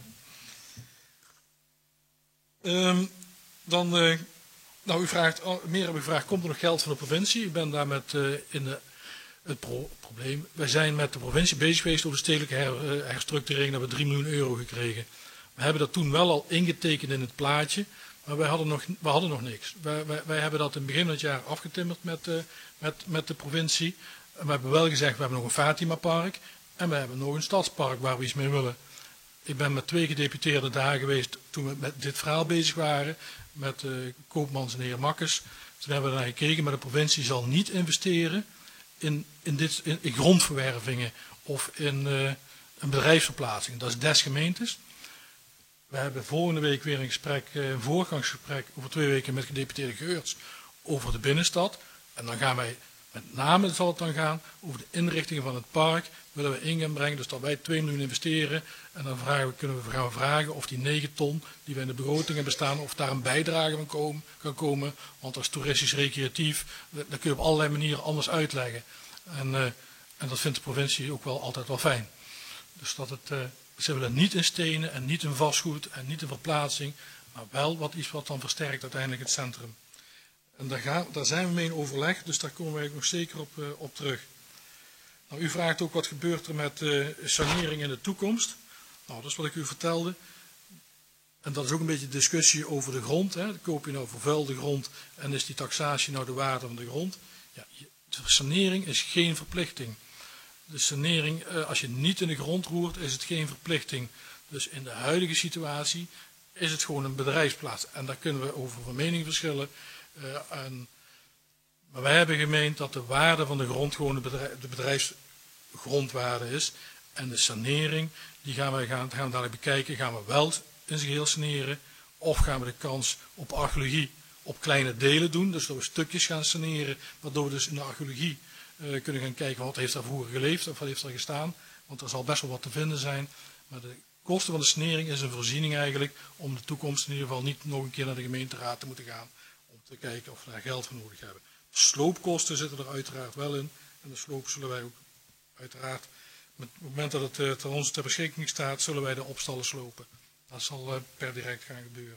um, dan, uh, nou u vraagt, oh, meer hebben gevraagd, komt er nog geld van de provincie? Ik ben daar met uh, in de... Het pro probleem, wij zijn met de provincie bezig geweest over de stedelijke her, uh, herstructurering, dat we drie miljoen euro gekregen. We hebben dat toen wel al ingetekend in het plaatje, maar wij hadden nog, we hadden nog niks. Wij, wij, wij hebben dat in het begin van het jaar afgetimmerd met, uh, met, met de provincie. En we hebben wel gezegd, we hebben nog een Fatima park en we hebben nog een stadspark waar we iets mee willen. Ik ben met twee gedeputeerden daar geweest toen we met dit verhaal bezig waren, met uh, Koopmans en de heer Makkes. Toen hebben we naar gekeken, maar de provincie zal niet investeren In, in, dit, in, in grondverwervingen of in uh, een bedrijfsverplaatsing. Dat is des gemeentes. We hebben volgende week weer een gesprek, uh, een voorgangsgesprek over twee weken met gedeputeerde Geurts over de binnenstad. En dan gaan wij, met name zal het dan gaan over de inrichtingen van het park. Willen we in gaan brengen, dus dat wij twee miljoen investeren. En dan vragen we, kunnen we gaan we vragen of die negen ton die we in de begroting hebben staan, of daar een bijdrage van komen, kan komen. Want als toeristisch recreatief, dat kun je op allerlei manieren anders uitleggen. En, uh, en dat vindt de provincie ook wel altijd wel fijn. Dus dat het, uh, ze willen niet in stenen en niet in vastgoed en niet in verplaatsing, maar wel wat iets wat dan versterkt uiteindelijk het centrum. En daar, gaan, daar zijn we mee in overleg, dus daar komen wij nog zeker op, uh, op terug. Nou, u vraagt ook wat gebeurt er met uh, sanering in de toekomst. Nou, dat is wat ik u vertelde. En dat is ook een beetje discussie over de grond. Hè. Koop je nou vervuilde grond en is die taxatie nou de waarde van de grond? Ja, de sanering is geen verplichting. De sanering, uh, als je niet in de grond roert, is het geen verplichting. Dus in de huidige situatie is het gewoon een bedrijfsplaats. En daar kunnen we over van mening verschillen. Uh, en, maar wij hebben gemeend dat de waarde van de grond gewoon de, bedrijf, de bedrijfsgrondwaarde is. En de sanering, die gaan we, gaan, gaan we dadelijk bekijken. Gaan we wel in zijn geheel saneren? Of gaan we de kans op archeologie op kleine delen doen? Dus dat we stukjes gaan saneren. Waardoor we dus in de archeologie uh, kunnen gaan kijken wat heeft daar vroeger geleefd of wat heeft er gestaan. Want er zal best wel wat te vinden zijn. Maar de kosten van de sanering is een voorziening eigenlijk om de toekomst in ieder geval niet nog een keer naar de gemeenteraad te moeten gaan. Om te kijken of we daar geld voor nodig hebben. De sloopkosten zitten er uiteraard wel in. En de sloop zullen wij ook uiteraard, op het moment dat het uh, ten onze ter beschikking staat, zullen wij de opstallen slopen. Dat zal uh, per direct gaan gebeuren.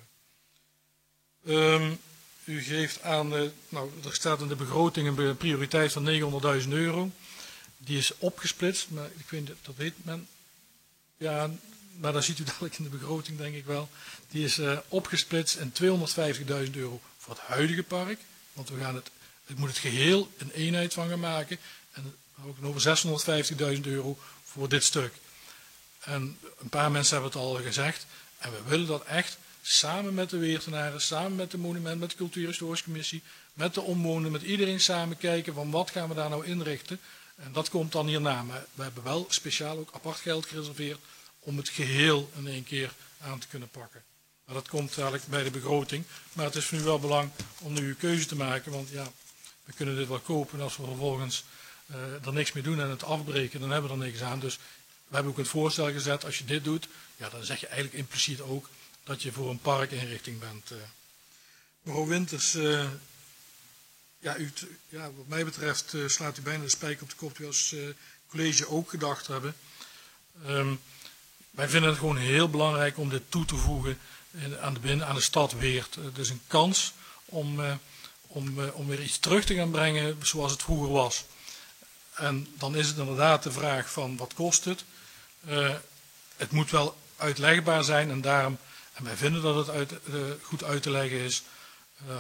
Um, u geeft aan, uh, nou, er staat in de begroting een prioriteit van negenhonderdduizend euro. Die is opgesplitst, maar ik weet, dat weet men. Ja, maar dat ziet u dadelijk in de begroting, denk ik wel. Die is uh, opgesplitst in tweehonderdvijftigduizend euro voor het huidige park. Want we gaan het, ik moet het geheel een eenheid van gaan maken. En ook over zeshonderdvijftigduizend euro voor dit stuk. En een paar mensen hebben het al gezegd. En we willen dat echt samen met de Weertenaren, samen met de monument, met de cultuurhistorische commissie, met de omwonenden, met iedereen samen kijken van wat gaan we daar nou inrichten. En dat komt dan hierna. Maar we hebben wel speciaal ook apart geld gereserveerd om het geheel in één keer aan te kunnen pakken. Maar dat komt eigenlijk bij de begroting. Maar het is voor u wel belang om nu uw keuze te maken. Want ja, we kunnen dit wel kopen en als we vervolgens uh, er niks mee doen en het afbreken, dan hebben we er niks aan. Dus we hebben ook het voorstel gezet, als je dit doet, ja, dan zeg je eigenlijk impliciet ook dat je voor een parkinrichting bent. Uh. Mevrouw Winters, uh, ja, u, ja, wat mij betreft uh, slaat u bijna de spijker op de kop die we als uh, college ook gedacht hebben. Um, wij vinden het gewoon heel belangrijk om dit toe te voegen in, aan, de binnen, aan de stad Weert. Het is een kans om, uh, om, uh, om weer iets terug te gaan brengen zoals het vroeger was. En dan is het inderdaad de vraag van wat kost het? Uh, het moet wel uitlegbaar zijn en daarom, en wij vinden dat het uit, uh, goed uit te leggen is, uh,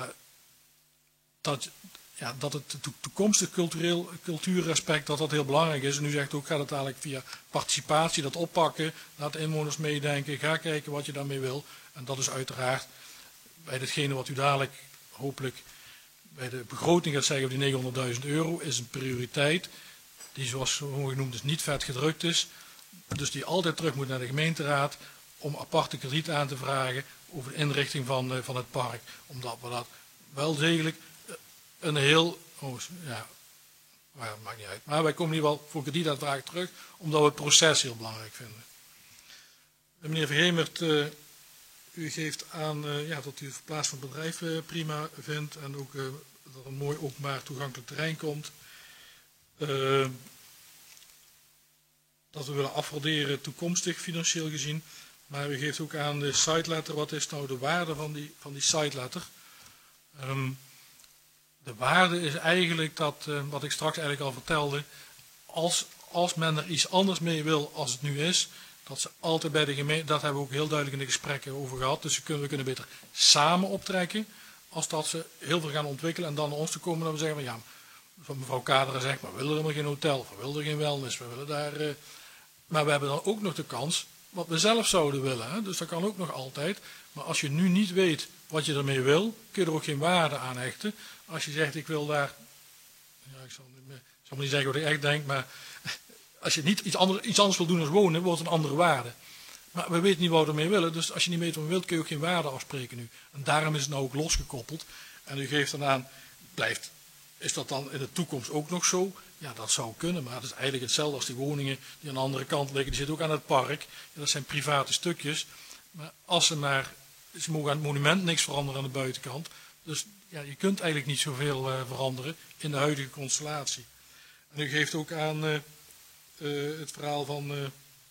dat, ja, dat het to toekomstig cultureel cultuuraspect dat dat heel belangrijk is. En u zegt ook, gaat het eigenlijk via participatie dat oppakken, laat de inwoners meedenken, ga kijken wat je daarmee wil. En dat is uiteraard bij datgene wat u dadelijk hopelijk bij de begroting gaat zeggen, die negenhonderdduizend euro, is een prioriteit die zoals gewoon genoemd is niet vet gedrukt is. Dus die altijd terug moet naar de gemeenteraad om aparte krediet aan te vragen over de inrichting van, uh, van het park. Omdat we dat wel degelijk een heel, oh, ja, maar dat maakt niet uit. Maar wij komen in ieder geval voor kredietaanvraag terug, omdat we het proces heel belangrijk vinden. En meneer Verhemert, uh, u geeft aan uh, ja, dat u de verplaatsing van het bedrijf uh, prima vindt en ook uh, dat er een mooi openbaar toegankelijk terrein komt. Uh, dat we willen afwaarderen toekomstig financieel gezien. Maar u geeft ook aan de siteletter, wat is nou de waarde van die, van die siteletter? Um, de waarde is eigenlijk dat, uh, wat ik straks eigenlijk al vertelde, als, als men er iets anders mee wil als het nu is, dat ze altijd bij de gemeente, dat hebben we ook heel duidelijk in de gesprekken over gehad, dus we kunnen, we kunnen beter samen optrekken, als dat ze heel veel gaan ontwikkelen en dan naar ons te komen en we zeggen van ja, van mevrouw Kaderen zegt, maar we willen helemaal geen hotel, we willen geen wellness, we willen daar, uh, maar we hebben dan ook nog de kans wat we zelf zouden willen, hè? Dus dat kan ook nog altijd, maar als je nu niet weet wat je ermee wil, kun je er ook geen waarde aan hechten. Als je zegt, ik wil daar, ja, ik zal, niet meer, ik zal niet zeggen wat ik echt denk, maar als je niet iets anders, iets anders wil doen dan wonen, wordt het een andere waarde. Maar we weten niet wat we ermee willen, dus als je niet weet wat je wilt, kun je ook geen waarde afspreken nu. En daarom is het nou ook losgekoppeld. En u geeft dan aan, blijft, is dat dan in de toekomst ook nog zo? Ja, dat zou kunnen, maar het is eigenlijk hetzelfde als die woningen die aan de andere kant liggen. Die zitten ook aan het park. Ja, dat zijn private stukjes. Maar als ze maar, ze mogen aan het monument niks veranderen aan de buitenkant. Dus ja, je kunt eigenlijk niet zoveel uh, veranderen in de huidige constellatie. En u geeft ook aan uh, uh, het verhaal van uh,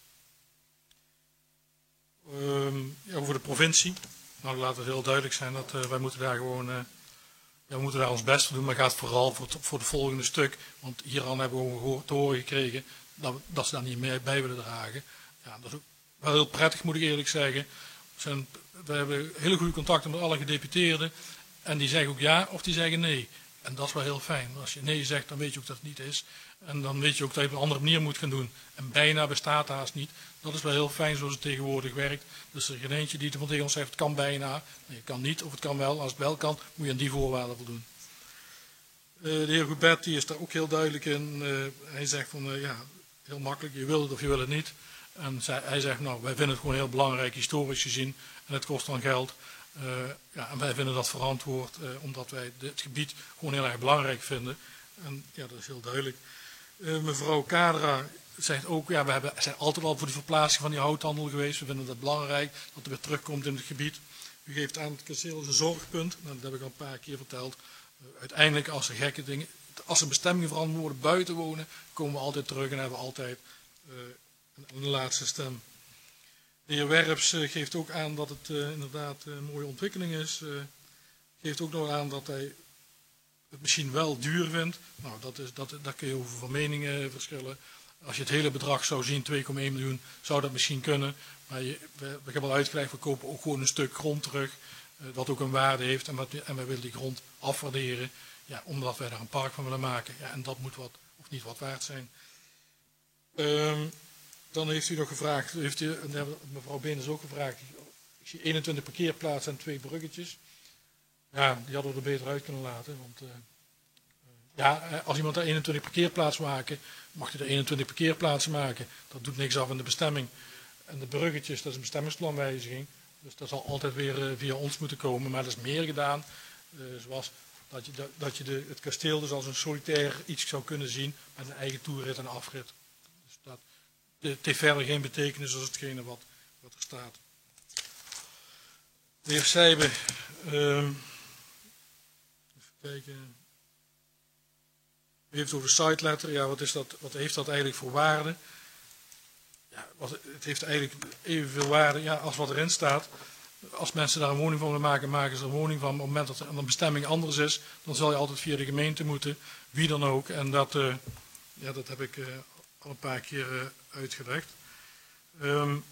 um, ja, over de provincie. Nou, laat het heel duidelijk zijn dat uh, wij moeten daar gewoon, uh, ja, we moeten daar ons best voor doen, maar gaat vooral voor, voor het volgende stuk. Want hieraan hebben we gewoon te horen gekregen dat, dat ze daar niet meer bij willen dragen. Ja, dat is ook wel heel prettig, moet ik eerlijk zeggen. Zijn, we hebben hele goede contacten met alle gedeputeerden. En die zeggen ook ja of die zeggen nee. En dat is wel heel fijn. Als je nee zegt, dan weet je ook dat het niet is. En dan weet je ook dat je het op een andere manier moet gaan doen. En bijna bestaat haast niet. Dat is wel heel fijn zoals het tegenwoordig werkt. Dus er is geen eentje die tegen ons zegt, het kan bijna. Nee, het kan niet of het kan wel. Als het wel kan, moet je aan die voorwaarden voldoen. Uh, de heer Goubert die is daar ook heel duidelijk in. Uh, hij zegt van, uh, ja, heel makkelijk, je wil het of je wil het niet. En zij, hij zegt, nou, wij vinden het gewoon heel belangrijk, historisch gezien. En het kost dan geld. Uh, ja, en wij vinden dat verantwoord, uh, omdat wij dit gebied gewoon heel erg belangrijk vinden. En ja, dat is heel duidelijk. Uh, mevrouw Kadra zegt ook, ja, we hebben, zijn altijd al voor de verplaatsing van die houthandel geweest. We vinden dat belangrijk, dat het weer terugkomt in het gebied. U geeft aan, het kasteel is een zorgpunt. Nou, dat heb ik al een paar keer verteld. Uh, uiteindelijk, als er gekke dingen, als er bestemmingen veranderd worden, buiten wonen, komen we altijd terug en hebben we altijd uh, een, een laatste stem. De heer Werps uh, geeft ook aan dat het uh, inderdaad uh, een mooie ontwikkeling is. Uh, geeft ook nog aan dat hij het misschien wel duur vindt. Nou, dat is, dat, daar kun je over van meningen verschillen. Als je het hele bedrag zou zien, twee komma één miljoen, zou dat misschien kunnen. Maar je, we, we hebben al uitgelegd, we kopen ook gewoon een stuk grond terug. Uh, dat ook een waarde heeft. En, wat, en wij willen die grond afwaarderen. Ja, omdat wij daar een park van willen maken. Ja, en dat moet wat, of niet wat waard zijn. Um, Dan heeft u nog gevraagd, heeft u, mevrouw Been is ook gevraagd, ik zie eenentwintig parkeerplaatsen en twee bruggetjes. Ja, die hadden we er beter uit kunnen laten. Want uh, ja, als iemand er eenentwintig parkeerplaatsen maken, mag hij er eenentwintig parkeerplaatsen maken. Dat doet niks af in de bestemming. En de bruggetjes, dat is een bestemmingsplanwijziging. Dus dat zal altijd weer uh, via ons moeten komen. Maar dat is meer gedaan, uh, zoals dat je, de, dat je de, het kasteel dus als een solitair iets zou kunnen zien met een eigen toerit en afrit. Dus dat Het heeft verder geen betekenis als hetgene wat, wat er staat. De heer Sijbe, uh, even kijken. U heeft over site letter. Ja, wat, is dat, wat heeft dat eigenlijk voor waarde? Ja, wat, het heeft eigenlijk evenveel waarde ja, als wat erin staat. Als mensen daar een woning van willen maken, maken ze er een woning van. Op het moment dat er een bestemming anders is, dan zal je altijd via de gemeente moeten. Wie dan ook. En dat, uh, ja, dat heb ik uh, al een paar keer uh, uitgelegd. Um,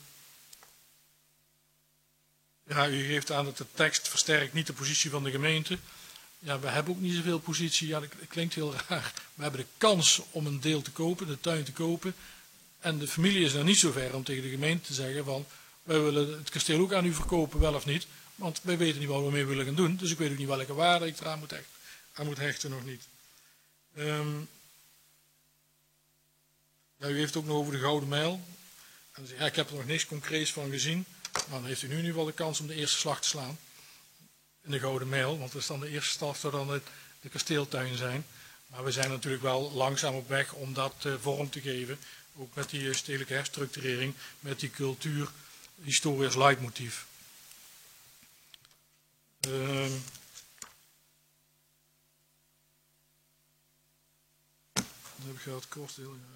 ja, u geeft aan dat de tekst versterkt niet de positie van de gemeente. Ja, we hebben ook niet zoveel positie. Ja, dat klinkt heel raar. We hebben de kans om een deel te kopen, de tuin te kopen. En de familie is nog niet zo ver om tegen de gemeente te zeggen van... wij willen het kasteel ook aan u verkopen, wel of niet. Want wij weten niet wat we mee willen gaan doen. Dus ik weet ook niet welke waarde ik eraan moet hechten, aan moet hechten nog niet. Um, ja, u heeft ook nog over de Gouden Mijl. En ja, ik heb er nog niks concreets van gezien. Maar dan heeft u nu in ieder geval de kans om de eerste slag te slaan. In de Gouden Mijl. Want dat is dan de eerste stap, zou dan de, de kasteeltuin zijn. Maar we zijn natuurlijk wel langzaam op weg om dat uh, vorm te geven. Ook met die stedelijke herstructurering. Met die cultuur, historisch leidmotief. Um, dat heb ik gehad, kost heel graag.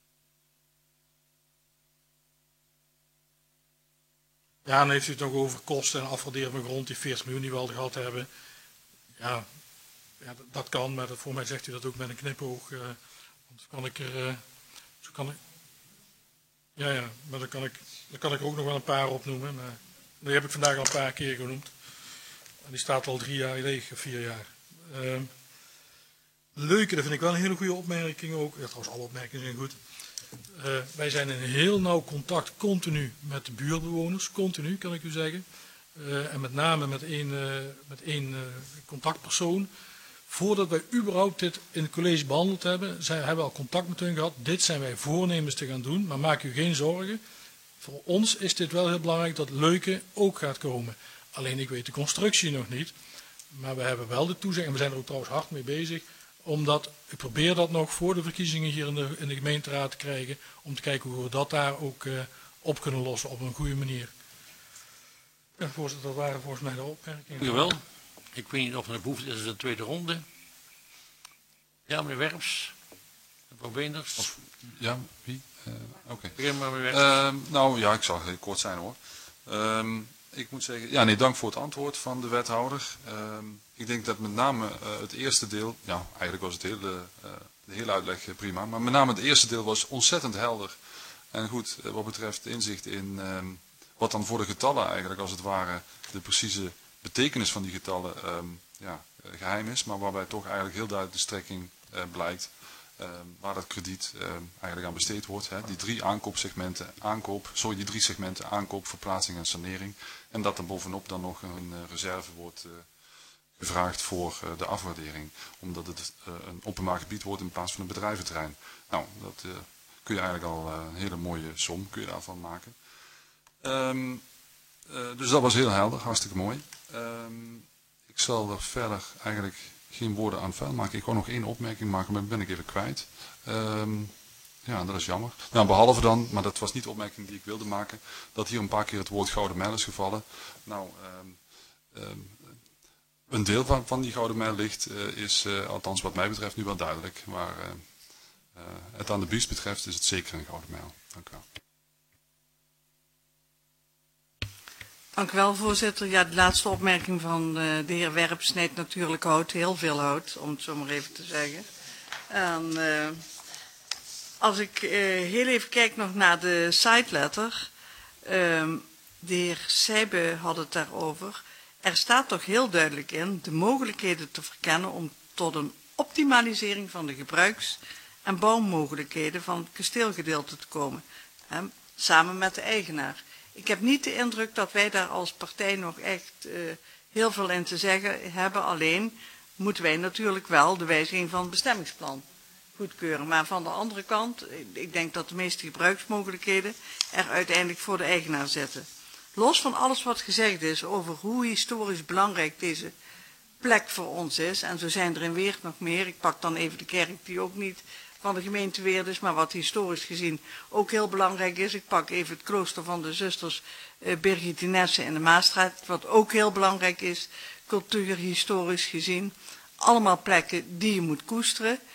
Ja, dan heeft u het nog over kosten en afwaarderen van grond, die veertig miljoen die we al gehad hebben. Ja, ja dat, dat kan, maar dat, voor mij zegt u dat ook met een knipoog. Uh, want kan ik er... Uh, zo kan ik, ja, ja, maar dan kan, ik, dan kan ik er ook nog wel een paar opnoemen. Maar die heb ik vandaag al een paar keer genoemd. En die staat al drie jaar leeg, vier jaar. Uh, leuke, dat vind ik wel een hele goede opmerking ook. Ja, trouwens, alle opmerkingen zijn goed. Uh, wij zijn in heel nauw contact, continu, met de buurtbewoners. Continu, kan ik u zeggen. Uh, en met name met één, uh, met één uh, contactpersoon. Voordat wij überhaupt dit in het college behandeld hebben, zijn, hebben we al contact met hun gehad. Dit zijn wij voornemens te gaan doen, maar maak u geen zorgen. Voor ons is dit wel heel belangrijk dat Leuke ook gaat komen. Alleen ik weet de constructie nog niet. Maar we hebben wel de toezegging, en we zijn er ook trouwens hard mee bezig, omdat ik probeer dat nog voor de verkiezingen hier in de, in de gemeenteraad te krijgen, om te kijken hoe we dat daar ook uh, op kunnen lossen op een goede manier. Ja, voorzitter, dat waren volgens mij de opmerkingen. Jawel. Ik weet niet of er een behoefte is in de tweede ronde. Ja, meneer Werps. Mevrouw Beenders. Of, ja, wie? Uh, Oké. Okay. Begin maar, meneer Werps. Uh, nou ja, ik zal heel kort zijn hoor. Um, ik moet zeggen, ja nee, dank voor het antwoord van de wethouder. Um, ik denk dat met name uh, het eerste deel, ja eigenlijk was het hele, uh, de hele uitleg uh, prima, maar met name het eerste deel was ontzettend helder. En goed, uh, wat betreft inzicht in um, wat dan voor de getallen eigenlijk als het ware de precieze betekenis van die getallen um, ja, uh, geheim is, maar waarbij toch eigenlijk heel duidelijk de strekking uh, blijkt. Uh, waar dat krediet uh, eigenlijk aan besteed wordt. Hè. Die drie aankoopsegmenten, aankoop, sorry, die drie segmenten aankoop, verplaatsing en sanering. En dat er bovenop dan nog een uh, reserve wordt uh, gevraagd voor uh, de afwaardering. Omdat het uh, een openbaar gebied wordt in plaats van een bedrijventerrein. Nou, dat uh, kun je eigenlijk al uh, een hele mooie som kun je daarvan maken. Um, uh, dus dat was heel helder, hartstikke mooi. Um, ik zal er verder eigenlijk geen woorden aan vuil maken. Ik wou nog één opmerking maken, maar ben ik even kwijt. Um, ja, dat is jammer. Nou, behalve dan, maar dat was niet de opmerking die ik wilde maken, dat hier een paar keer het woord Gouden Mijl is gevallen. Nou, um, um, een deel van, van die Gouden Mijl ligt, uh, is, uh, althans wat mij betreft, nu wel duidelijk. Maar uh, uh, het aan de bies betreft is het zeker een Gouden Mijl. Dank u wel. Dank u wel, voorzitter. Ja, de laatste opmerking van de heer Werp snijdt natuurlijk hout, heel veel hout, om het zo maar even te zeggen. En uh, als ik uh, heel even kijk nog naar de siteletter, uh, de heer Sijbe had het daarover. Er staat toch heel duidelijk in de mogelijkheden te verkennen om tot een optimalisering van de gebruiks- en bouwmogelijkheden van het kasteelgedeelte te komen, hè, samen met de eigenaar. Ik heb niet de indruk dat wij daar als partij nog echt uh, heel veel in te zeggen hebben. Alleen moeten wij natuurlijk wel de wijziging van het bestemmingsplan goedkeuren. Maar van de andere kant, ik denk dat de meeste gebruiksmogelijkheden er uiteindelijk voor de eigenaar zitten. Los van alles wat gezegd is over hoe historisch belangrijk deze plek voor ons is. En zo zijn er in Weert nog meer. Ik pak dan even de kerk die ook niet van de gemeente Weert is, maar wat historisch gezien ook heel belangrijk is. Ik pak even het klooster van de zusters uh, Birgitinesse in de Maasstraat, wat ook heel belangrijk is, cultuurhistorisch gezien. Allemaal plekken die je moet koesteren.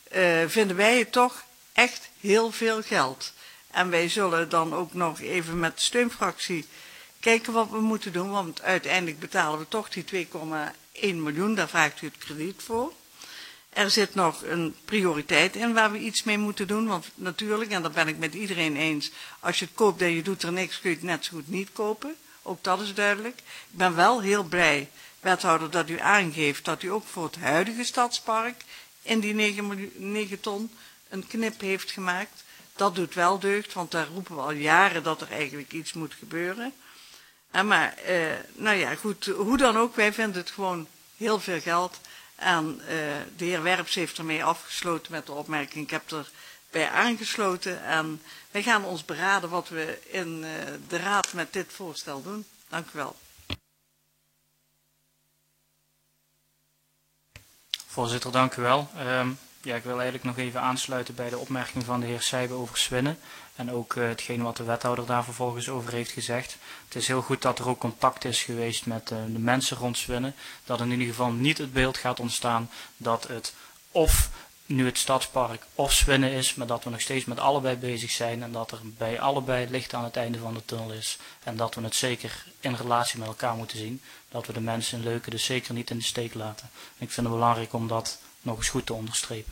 uh, vinden wij het toch echt heel veel geld. En wij zullen dan ook nog even met de steunfractie kijken wat we moeten doen, want uiteindelijk betalen we toch die twee komma één miljoen, daar vraagt u het krediet voor. Er zit nog een prioriteit in waar we iets mee moeten doen, want natuurlijk, en daar ben ik met iedereen eens, als je het koopt en je doet er niks, kun je het net zo goed niet kopen. Ook dat is duidelijk. Ik ben wel heel blij, wethouder, dat u aangeeft dat u ook voor het huidige stadspark in die negen ton een knip heeft gemaakt. Dat doet wel deugd, want daar roepen we al jaren dat er eigenlijk iets moet gebeuren. En maar, eh, nou ja, goed, hoe dan ook, wij vinden het gewoon heel veel geld. En uh, de heer Werps heeft ermee afgesloten met de opmerking, ik heb erbij aangesloten. En wij gaan ons beraden wat we in uh, de raad met dit voorstel doen. Dank u wel. Voorzitter, dank u wel. Um, ja, ik wil eigenlijk nog even aansluiten bij de opmerking van de heer Sijbe over Zwinnen. En ook uh, hetgeen wat de wethouder daar vervolgens over heeft gezegd. Het is heel goed dat er ook contact is geweest met uh, de mensen rond Zwinnen. Dat in ieder geval niet het beeld gaat ontstaan dat het of nu het stadspark of Zwinnen is. Maar dat we nog steeds met allebei bezig zijn. En dat er bij allebei licht aan het einde van de tunnel is. En dat we het zeker in relatie met elkaar moeten zien. Dat we de mensen in Leuken dus zeker niet in de steek laten. En ik vind het belangrijk om dat nog eens goed te onderstrepen.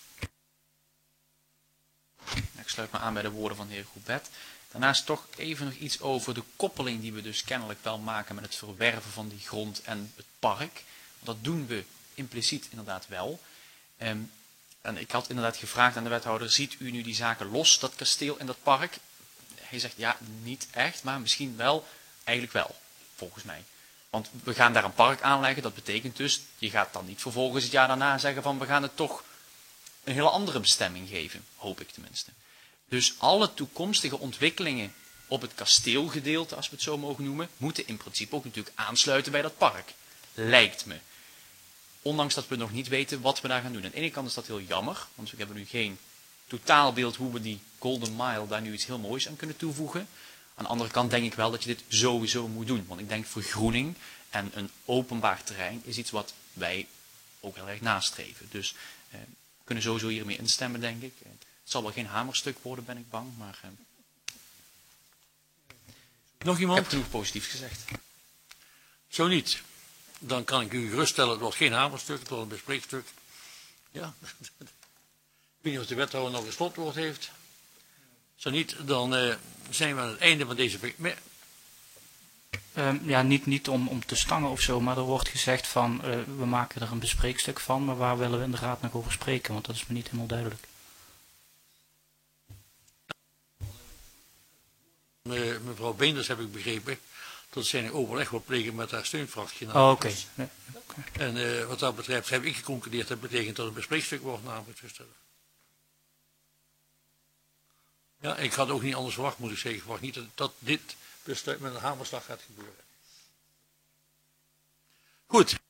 Ik sluit me aan bij de woorden van de heer Goubet. Daarnaast toch even nog iets over de koppeling die we dus kennelijk wel maken met het verwerven van die grond en het park. Dat doen we impliciet inderdaad wel. Um, en ik had inderdaad gevraagd aan de wethouder, ziet u nu die zaken los, dat kasteel en dat park? Hij zegt ja, niet echt, maar misschien wel, eigenlijk wel, volgens mij. Want we gaan daar een park aanleggen, dat betekent dus, je gaat dan niet vervolgens het jaar daarna zeggen van we gaan het toch een hele andere bestemming geven, hoop ik tenminste. Dus alle toekomstige ontwikkelingen op het kasteelgedeelte, als we het zo mogen noemen, moeten in principe ook natuurlijk aansluiten bij dat park. Lijkt me. Ondanks dat we nog niet weten wat we daar gaan doen. Aan de ene kant is dat heel jammer, want we hebben nu geen totaalbeeld hoe we die Golden Mile daar nu iets heel moois aan kunnen toevoegen. Aan de andere kant denk ik wel dat je dit sowieso moet doen. Want ik denk vergroening en een openbaar terrein is iets wat wij ook heel erg nastreven. Dus eh, we kunnen sowieso hiermee instemmen, denk ik. Het zal wel geen hamerstuk worden, ben ik bang. Maar eh, nog iemand? Ik heb genoeg positief gezegd. Zo niet. Dan kan ik u geruststellen, het wordt geen hamerstuk, het wordt een bespreekstuk. Ja. Ik weet niet of de wethouder nog een slotwoord heeft. Zo niet, dan uh, zijn we aan het einde van deze... Uh, ja, niet, niet om, om te stangen of zo, maar er wordt gezegd van, uh, we maken er een bespreekstuk van, maar waar willen we in de raad nog over spreken, want dat is me niet helemaal duidelijk. Uh, mevrouw Beenders heb ik begrepen, dat zij een overleg wil plegen met haar steunfractie. Oh, oké. Okay. Ja, okay. En uh, wat dat betreft heb ik geconcludeerd, dat betekent dat een bespreekstuk wordt namelijk gesteld. Ja, ik had ook niet anders verwacht, moet ik zeggen. Ik verwacht niet dat, dat dit besluit met een hamerslag gaat gebeuren. Goed.